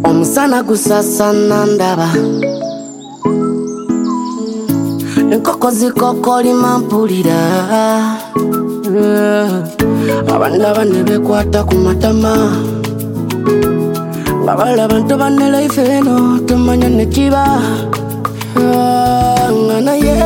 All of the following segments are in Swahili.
Omusana gusasana ndaba enkoko zikokolima mpulira abana bane bekwata ku matama nga balaba nto banne life eno tomanya ne kiba nga naye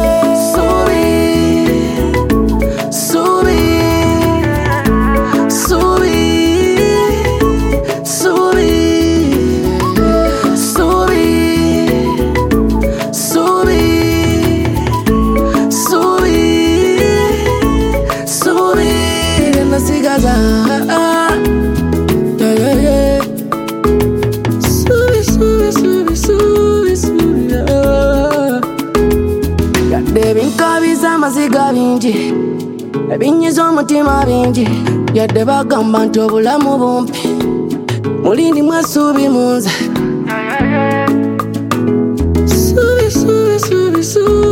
maziga bingi ebinyiza omutima bingi yadde bagamba nti obulamu bumpi mulindi mwesuubi munze suubi